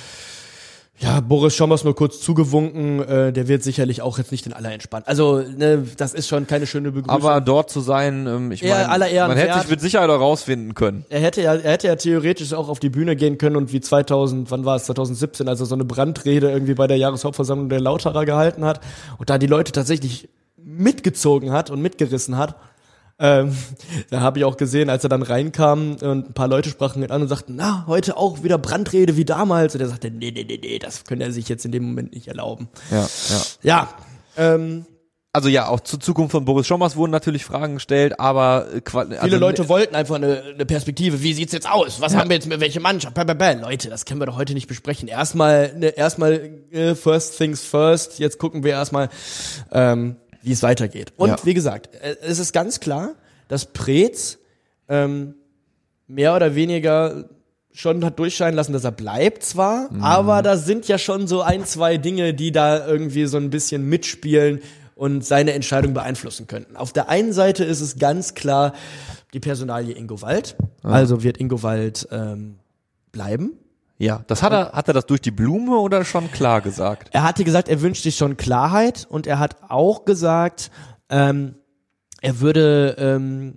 ja, Boris Schommers nur kurz zugewunken, äh, der wird sicherlich auch jetzt nicht in aller entspannt. Also, ne, das ist schon keine schöne Begrüßung. Aber dort zu sein, ähm, ich meine, man hätte sich mit Sicherheit auch rausfinden können. Er hätte ja, er hätte ja theoretisch auch auf die Bühne gehen können und wie zweitausend, wann war es, zwanzig siebzehn, also so eine Brandrede irgendwie bei der Jahreshauptversammlung der Lauterer gehalten hat und da die Leute tatsächlich mitgezogen hat und mitgerissen hat. Ähm, da habe ich auch gesehen, als er dann reinkam und ein paar Leute sprachen ihn an und sagten, na, heute auch wieder Brandrede wie damals. Und er sagte, nee, nee, nee, nee, das könnte er sich jetzt in dem Moment nicht erlauben. Ja, ja. Ja, ähm, also ja, auch zur Zukunft von Boris Schommers wurden natürlich Fragen gestellt, aber also viele Leute wollten einfach eine, eine Perspektive. Wie sieht's jetzt aus? Was ja. haben wir jetzt mit welche Mannschaft? Bäh, bäh, bäh. Leute, das können wir doch heute nicht besprechen. Erstmal, ne, erstmal äh, first things first. Jetzt gucken wir erstmal, ähm, wie es weitergeht. Und ja. wie gesagt, es ist ganz klar, dass Preetz ähm, mehr oder weniger schon hat durchscheinen lassen, dass er bleibt zwar, mhm. aber da sind ja schon so ein, zwei Dinge, die da irgendwie so ein bisschen mitspielen und seine Entscheidung beeinflussen könnten. Auf der einen Seite ist es ganz klar die Personalie Ingo Wald. Ja. Also wird Ingo Wald ähm, bleiben. Ja, das hat er, hat er das durch die Blume oder schon klar gesagt? Er hatte gesagt, er wünscht sich schon Klarheit und er hat auch gesagt, ähm, er würde ähm,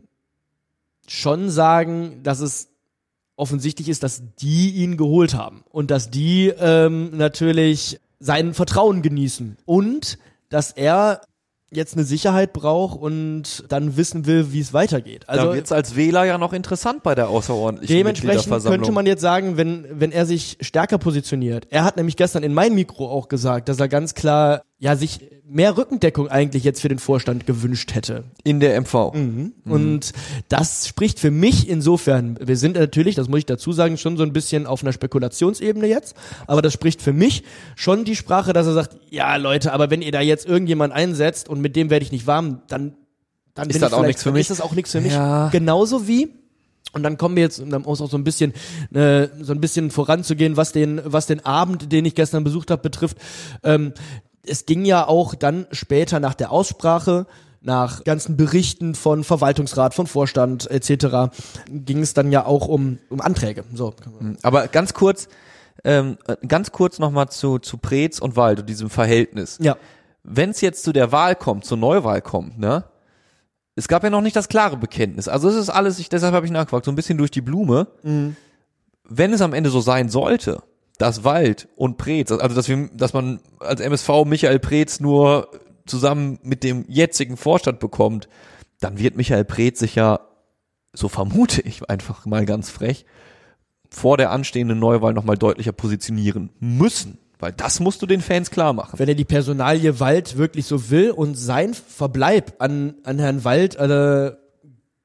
schon sagen, dass es offensichtlich ist, dass die ihn geholt haben und dass die ähm, natürlich sein Vertrauen genießen und dass er jetzt eine Sicherheit braucht und dann wissen will, wie es weitergeht. Also da wird's als Wähler ja noch interessant bei der außerordentlichen Dementsprechend könnte man jetzt sagen, wenn wenn er sich stärker positioniert. Er hat nämlich gestern in mein Mikro auch gesagt, dass er ganz klar ja sich mehr Rückendeckung eigentlich jetzt für den Vorstand gewünscht hätte. In der M V. Mhm. Mhm. Und das spricht für mich insofern, wir sind natürlich, das muss ich dazu sagen, schon so ein bisschen auf einer Spekulationsebene jetzt, aber das spricht für mich schon die Sprache, dass er sagt, ja Leute, aber wenn ihr da jetzt irgendjemand einsetzt und mit dem werde ich nicht warm, dann, dann ist das auch nichts für mich. Ist das auch nichts für mich. Ja. Genauso wie und dann kommen wir jetzt, um auch so ein bisschen, äh, so ein bisschen voranzugehen, was den, was den Abend, den ich gestern besucht habe, betrifft. Ähm, es ging ja auch dann später nach der Aussprache, nach ganzen Berichten von Verwaltungsrat, von Vorstand et cetera, ging es dann ja auch um, um Anträge. So. Aber ganz kurz, ähm, ganz kurz nochmal zu, zu Preetz und Wald und diesem Verhältnis. Ja. Wenn es jetzt zu der Wahl kommt, zur Neuwahl kommt, ne? Es gab ja noch nicht das klare Bekenntnis. Also es ist alles, ich, deshalb habe ich nachgefragt, so ein bisschen durch die Blume. Mhm. Wenn es am Ende so sein sollte, dass Wald und Preetz, also dass wir, dass man als M S V Michael Preetz nur zusammen mit dem jetzigen Vorstand bekommt, dann wird Michael Preetz sich ja, so vermute ich einfach mal ganz frech, vor der anstehenden Neuwahl nochmal deutlicher positionieren müssen. Weil das musst du den Fans klar machen. Wenn er die Personalie Wald wirklich so will und sein Verbleib an, an Herrn Wald äh,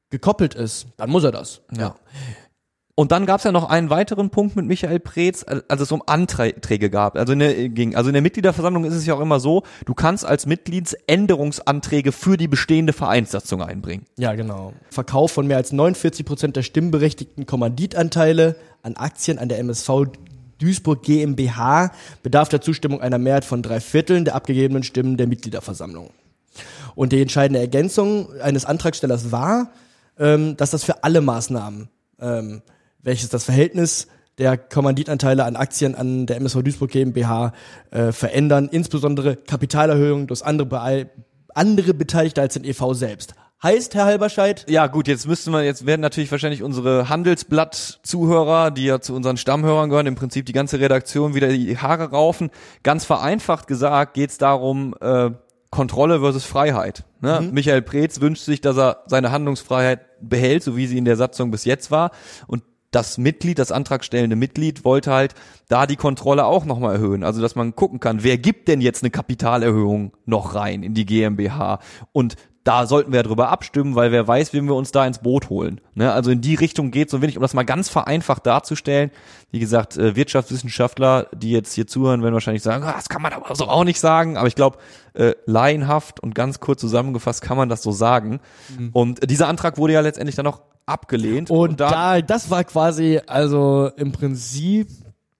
gekoppelt ist, dann muss er das. Ja. Und dann gab es ja noch einen weiteren Punkt mit Michael Preetz, als es um Anträge gab. Also in, der, ging. also in der Mitgliederversammlung ist es ja auch immer so, du kannst als Mitglied Änderungsanträge für die bestehende Vereinssatzung einbringen. Ja, genau. Verkauf von mehr als neunundvierzig Prozent der stimmberechtigten Kommanditanteile an Aktien an der M S V Duisburg GmbH bedarf der Zustimmung einer Mehrheit von drei Vierteln der abgegebenen Stimmen der Mitgliederversammlung. Und die entscheidende Ergänzung eines Antragstellers war, ähm, dass das für alle Maßnahmen ähm, welches das Verhältnis der Kommanditanteile an Aktien an der M S V Duisburg GmbH äh, verändern, insbesondere Kapitalerhöhung durch andere, Be- andere Beteiligte als den E V selbst. Heißt, Herr Halberscheid? Ja gut, jetzt müssten wir, jetzt werden natürlich wahrscheinlich unsere Handelsblatt-Zuhörer, die ja zu unseren Stammhörern gehören, im Prinzip die ganze Redaktion wieder die Haare raufen. Ganz vereinfacht gesagt geht es darum, äh, Kontrolle versus Freiheit. Ne? Mhm. Michael Preetz wünscht sich, dass er seine Handlungsfreiheit behält, so wie sie in der Satzung bis jetzt war. Und das Mitglied, das antragstellende Mitglied, wollte halt da die Kontrolle auch nochmal erhöhen. Also, dass man gucken kann, wer gibt denn jetzt eine Kapitalerhöhung noch rein in die GmbH? Und da sollten wir drüber abstimmen, weil wer weiß, wen wir uns da ins Boot holen. Ne? Also in die Richtung geht es so wenig, um das mal ganz vereinfacht darzustellen. Wie gesagt, äh, Wirtschaftswissenschaftler, die jetzt hier zuhören, werden wahrscheinlich sagen, ah, das kann man aber so auch nicht sagen. Aber ich glaube, äh, laienhaft und ganz kurz zusammengefasst kann man das so sagen. Mhm. Und äh, dieser Antrag wurde ja letztendlich dann noch abgelehnt. Und, und da, das war quasi, also im Prinzip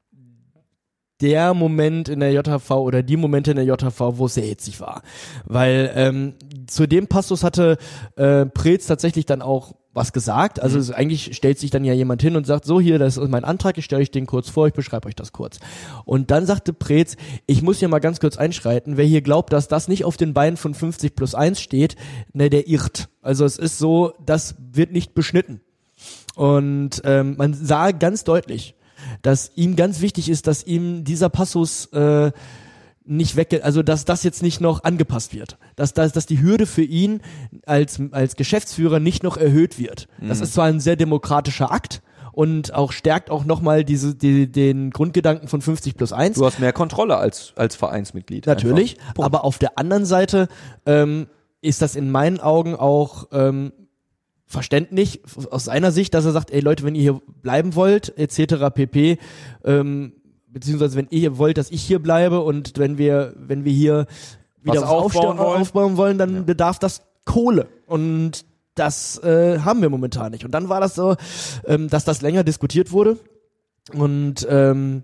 der Moment in der J H V oder die Momente in der J H V, wo es sehr hitzig war. Weil ähm, zu dem Passus hatte äh, Preetz tatsächlich dann auch was gesagt. Also mhm. es, eigentlich stellt sich dann ja jemand hin und sagt, so hier, das ist mein Antrag, ich stelle euch den kurz vor, ich beschreibe euch das kurz. Und dann sagte Preetz, ich muss hier mal ganz kurz einschreiten, wer hier glaubt, dass das nicht auf den Beinen von fünfzig plus eins steht, ne, der irrt. Also es ist so, das wird nicht beschnitten. Und ähm, man sah ganz deutlich, dass ihm ganz wichtig ist, dass ihm dieser Passus äh, nicht weg, also dass das jetzt nicht noch angepasst wird, dass, dass, dass die Hürde für ihn als, als Geschäftsführer nicht noch erhöht wird. Mhm. Das ist zwar ein sehr demokratischer Akt und auch stärkt auch nochmal diese, die, den Grundgedanken von fünfzig plus eins. Du hast mehr Kontrolle als, als Vereinsmitglied. Natürlich, aber auf der anderen Seite ähm, ist das in meinen Augen auch ähm, verständlich aus seiner Sicht, dass er sagt, ey Leute, wenn ihr hier bleiben wollt, et cetera pp., ähm, beziehungsweise wenn ihr wollt, dass ich hier bleibe und wenn wir, wenn wir hier wieder was, was aufbauen, wollen. aufbauen wollen, dann ja. bedarf das Kohle. Und das äh, haben wir momentan nicht. Und dann war das so, ähm, dass das länger diskutiert wurde. Und ähm,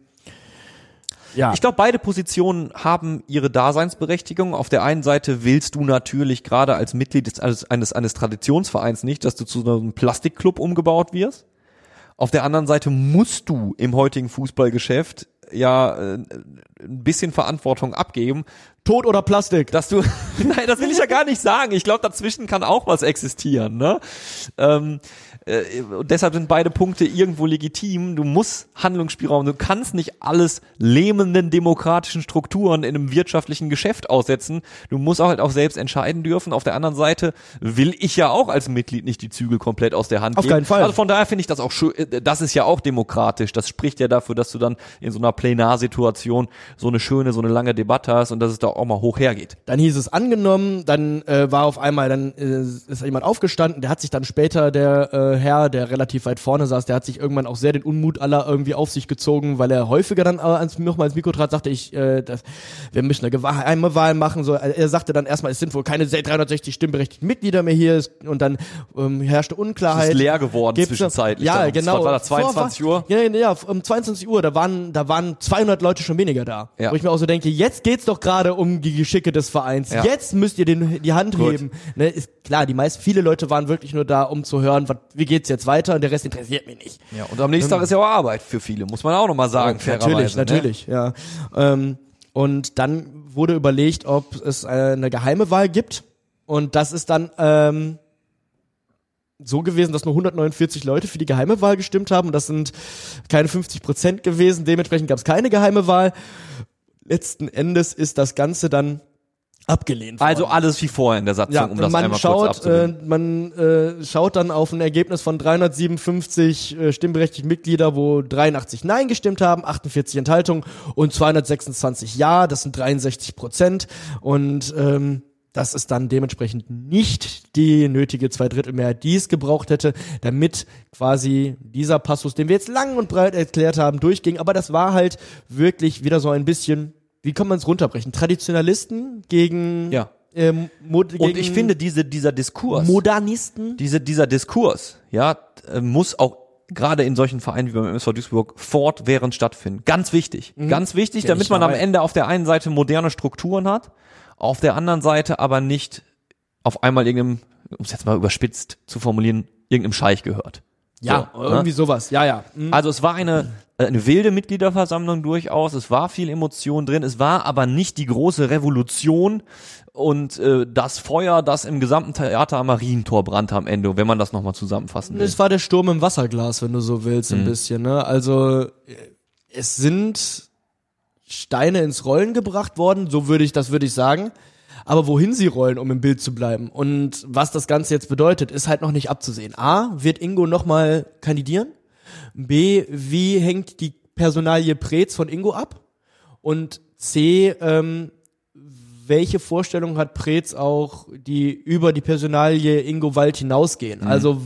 ja. Ich glaube, beide Positionen haben ihre Daseinsberechtigung. Auf der einen Seite willst du natürlich gerade als Mitglied des, eines, eines, eines Traditionsvereins nicht, dass du zu einem Plastikclub umgebaut wirst. Auf der anderen Seite musst du im heutigen Fußballgeschäft ja äh, ein bisschen Verantwortung abgeben. Tod oder Plastik? Dass du, nein, das will ich ja gar nicht sagen. Ich glaube, dazwischen kann auch was existieren, ne? Ähm, äh, und deshalb sind beide Punkte irgendwo legitim. Du musst Handlungsspielraum, du kannst nicht alles lähmenden demokratischen Strukturen in einem wirtschaftlichen Geschäft aussetzen. Du musst auch halt auch selbst entscheiden dürfen. Auf der anderen Seite will ich ja auch als Mitglied nicht die Zügel komplett aus der Hand geben. Auf keinen Fall. Also von daher finde ich das auch schön. Das ist ja auch demokratisch. Das spricht ja dafür, dass du dann in so einer Plenarsituation so eine schöne, so eine lange Debatte hast und dass es da auch mal hoch hergeht. Dann hieß es angenommen, dann äh, war auf einmal, dann äh, ist jemand aufgestanden, der hat sich dann später, der äh, Herr, der relativ weit vorne saß, der hat sich irgendwann auch sehr den Unmut aller irgendwie auf sich gezogen, weil er häufiger dann ans, nochmal ins Mikro trat, sagte ich, äh, das, wir müssen eine geheime Wahl machen. So, er sagte dann erstmal, es sind wohl keine dreihundertsechzig stimmberechtigten Mitglieder mehr hier und dann ähm, herrschte Unklarheit. Es ist leer geworden Gibt's zwischenzeitlich. Ja, genau. War das zweiundzwanzig Uhr? Ja, ja, um zweiundzwanzig Uhr, da waren, da waren zweihundert Leute schon weniger da. Ja. Wo ich mir auch so denke, jetzt geht's doch gerade um die Geschicke des Vereins. Ja. Jetzt müsst ihr den, die Hand Gut. heben. Ne, ist klar, die meisten, viele Leute waren wirklich nur da, um zu hören, wat, wie geht's jetzt weiter, und der Rest interessiert mich nicht. Ja, und am nächsten ähm, Tag ist ja auch Arbeit für viele, muss man auch nochmal sagen, ja, Natürlich, natürlich, ne? ja. Ähm, und dann wurde überlegt, ob es eine geheime Wahl gibt, und das ist dann ähm, so gewesen, dass nur hundertneunundvierzig Leute für die geheime Wahl gestimmt haben, und das sind keine fünfzig Prozent gewesen, dementsprechend gab es keine geheime Wahl. Letzten Endes ist das Ganze dann abgelehnt worden. Also alles wie vorher in der Satzung, ja, um das man einmal schaut, kurz abzubilden. Äh, man äh, schaut dann auf ein Ergebnis von dreihundertsiebenundfünfzig äh, stimmberechtigten Mitglieder, wo dreiundachtzig Nein gestimmt haben, achtundvierzig Enthaltungen und zweihundertsechsundzwanzig Ja, das sind dreiundsechzig Prozent. Und ähm, dass es dann dementsprechend nicht die nötige Zweidrittelmehrheit, die es gebraucht hätte, damit quasi dieser Passus, den wir jetzt lang und breit erklärt haben, durchging. Aber das war halt wirklich wieder so ein bisschen, wie kann man es runterbrechen? Traditionalisten gegen, Ja. ähm, Mod- gegen Und ich finde, diese, dieser Diskurs, Modernisten. diese, dieser Diskurs, ja, äh, muss auch gerade in solchen Vereinen wie beim M S V Duisburg fortwährend stattfinden. Ganz wichtig. Mhm. Ganz wichtig, Ja, damit ich man am weiß. Ende auf der einen Seite moderne Strukturen hat, auf der anderen Seite aber nicht auf einmal irgendeinem, um es jetzt mal überspitzt zu formulieren, irgendeinem Scheich gehört. Ja, So, irgendwie ne? sowas. Ja, ja. Mhm. Also es war eine, äh, eine wilde Mitgliederversammlung durchaus, es war viel Emotion drin, es war aber nicht die große Revolution und äh, das Feuer, das im gesamten Theater am Marientor brannte am Ende, wenn man das nochmal zusammenfassen will. Es war der Sturm im Wasserglas, wenn du so willst, ein Mhm. bisschen, ne? Also, äh, es sind Steine ins Rollen gebracht worden, so würde ich, das würde ich sagen. Aber wohin sie rollen, um im Bild zu bleiben und was das Ganze jetzt bedeutet, ist halt noch nicht abzusehen. A, wird Ingo nochmal kandidieren? B, wie hängt die Personalie Preetz von Ingo ab? Und C, ähm, welche Vorstellung hat Preetz auch, die über die Personalie Ingo Wald hinausgehen? Mhm. Also,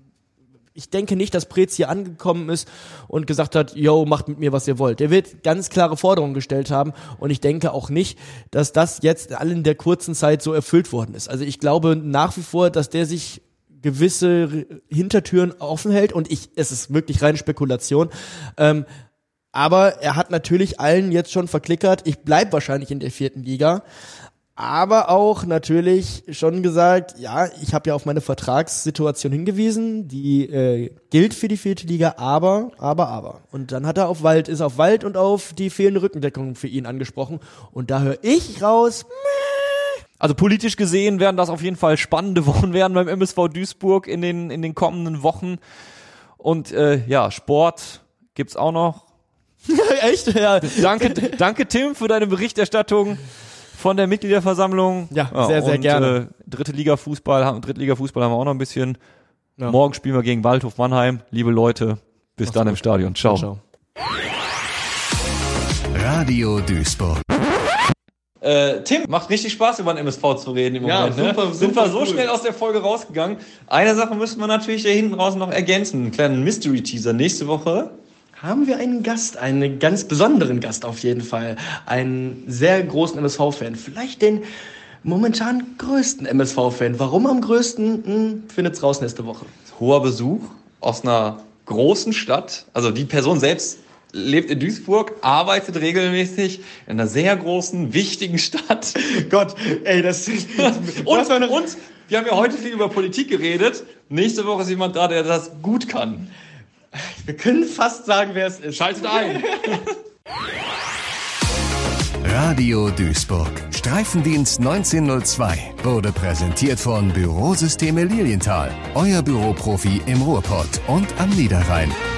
ich denke nicht, dass Preetz hier angekommen ist und gesagt hat, yo, macht mit mir, was ihr wollt. Der wird ganz klare Forderungen gestellt haben und ich denke auch nicht, dass das jetzt all in der kurzen Zeit so erfüllt worden ist. Also ich glaube nach wie vor, dass der sich gewisse Hintertüren offen hält und ich, es ist wirklich reine Spekulation, ähm, aber er hat natürlich allen jetzt schon verklickert, ich bleib wahrscheinlich in der vierten Liga. Aber auch natürlich schon gesagt, ja, ich habe ja auf meine Vertragssituation hingewiesen, die äh, gilt für die vierte Liga, aber, aber, aber. Und dann hat er auf Wald, ist auf Wald und auf die fehlende Rückendeckung für ihn angesprochen. Und da höre ich raus, Also politisch gesehen werden das auf jeden Fall spannende Wochen werden beim M S V Duisburg in den, in den kommenden Wochen. Und äh, ja, Sport gibt's auch noch. echt? Ja, Danke, danke Tim für deine Berichterstattung von der Mitgliederversammlung. Ja, sehr, sehr und, gerne. Äh, dritte Liga Fußball, haben- dritte Liga Fußball haben wir auch noch ein bisschen. Ja. Morgen spielen wir gegen Waldhof Mannheim. Liebe Leute, bis dann im Stadion. Ciao. ciao. Radio Duisburg. Äh, Tim, macht richtig Spaß, über den M S V zu reden im Ja, Moment. super, ne? Sind super wir so cool. schnell aus der Folge rausgegangen. Eine Sache müssen wir natürlich da hinten raus noch ergänzen. Einen kleinen Mystery-Teaser. Nächste Woche haben wir einen Gast, einen ganz besonderen Gast auf jeden Fall. Einen sehr großen M S V-Fan. Vielleicht den momentan größten M S V-Fan. Warum am größten? Hm, findet's raus nächste Woche. hoher Besuch aus einer großen Stadt. Also die Person selbst lebt in Duisburg, arbeitet regelmäßig in einer sehr großen, wichtigen Stadt. Gott, ey, das... Und, und wir haben ja heute viel über Politik geredet. Nächste Woche ist jemand da, der das gut kann. Wir können fast sagen, wer es ist. Schaltet ein! Radio Duisburg. Streifendienst neunzehnhundertzwei wurde präsentiert von Bürosysteme Lilienthal. Euer Büroprofi im Ruhrpott und am Niederrhein.